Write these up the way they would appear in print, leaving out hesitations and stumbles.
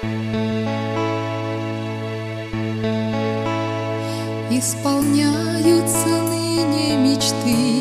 Исполняются ныне мечты,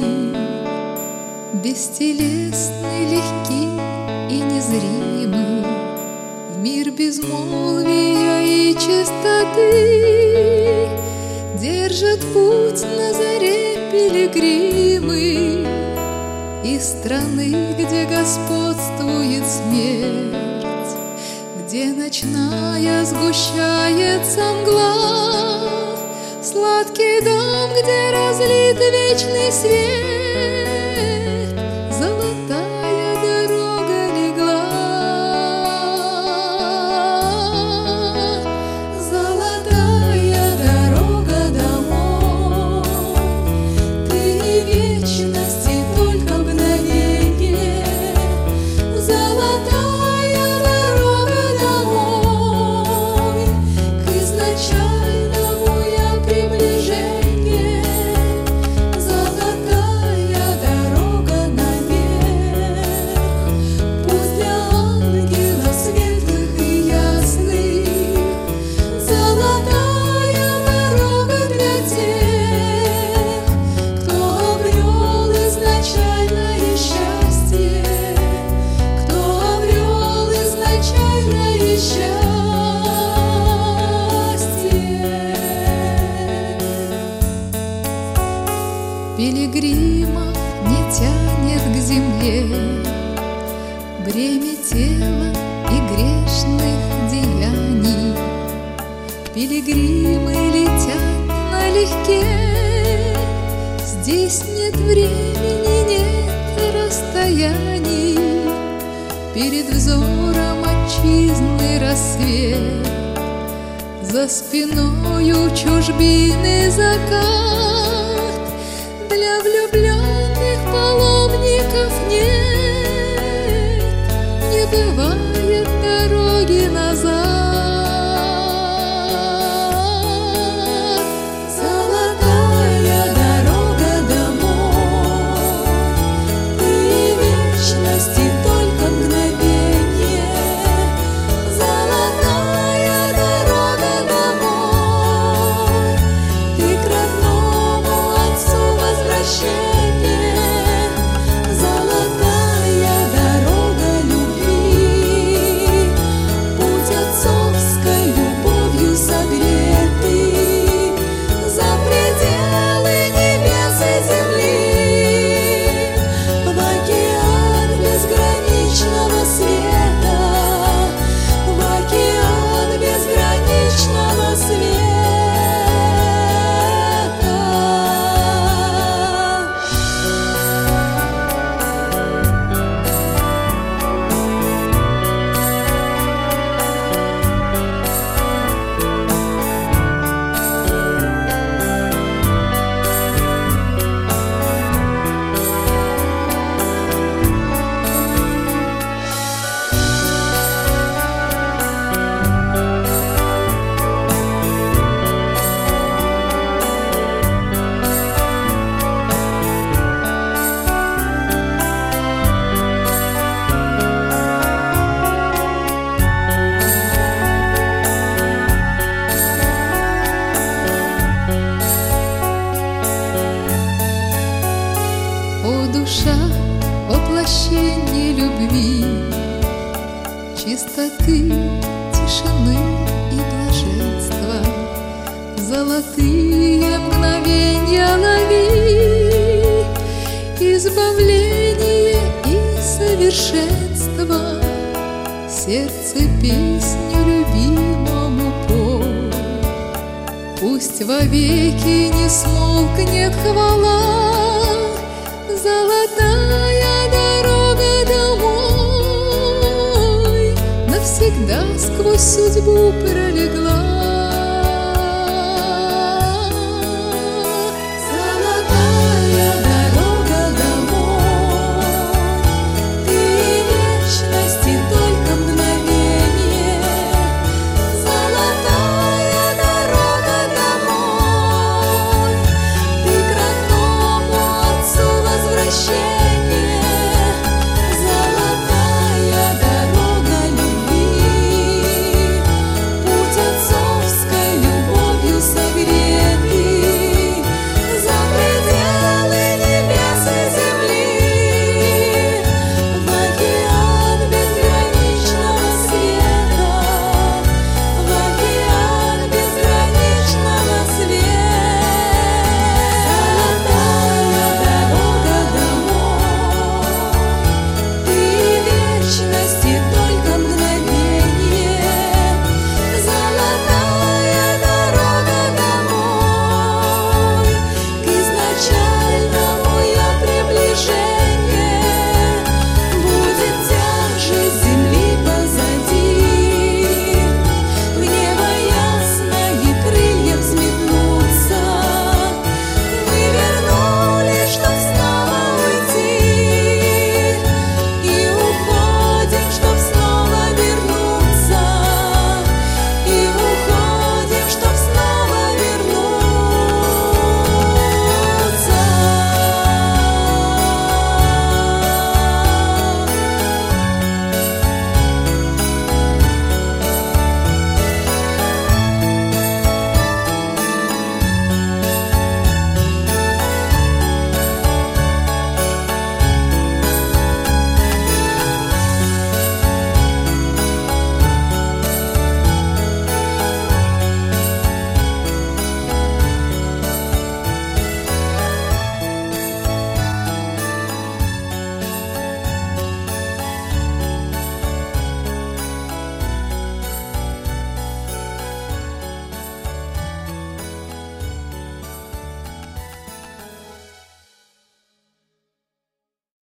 бестелесны, легки и незримы, в мир безмолвия и чистоты держат путь на заре пилигримы из страны, где господствует смерть, где ночная сгущается мгла, сладкий дом, где разлит вечный свет, золотая дорога легла. Золотая дорога домой, ты и вечность, и только мгновенье. Золотая дорога домой, к изначальному приближение. Золотая дорога наверх, путь для ангелов светлых и ясных. Золотая дорога для тех, кто обрел изначальное счастье, кто обрел изначальное счастье. Пилигримов не тянет к земле бремя тела и грешных деяний. Пилигримы летят налегке, здесь нет времени, нет расстояний. Перед взором отчизны рассвет, за спиною чужбины закат. Для влюбленных паломников нет, не бывает дороги назад. Золотая дорога домой, ты и вечность, и только мгновенье. Золотая дорога домой, ты к родному отцу возвращение. Золотая дорога любви, путь отцовской любовью согретый за пределы небес и земли, в океан безграничного света, в океан безграничного света. О, душа, воплощение любви, чистоты, тишины и блаженства, золотые мгновенья лови, избавление и совершенство, сердце песню любимому пой. Пусть вовеки не смолкнет хвала, золотая дорога домой навсегда сквозь судьбу пролегла.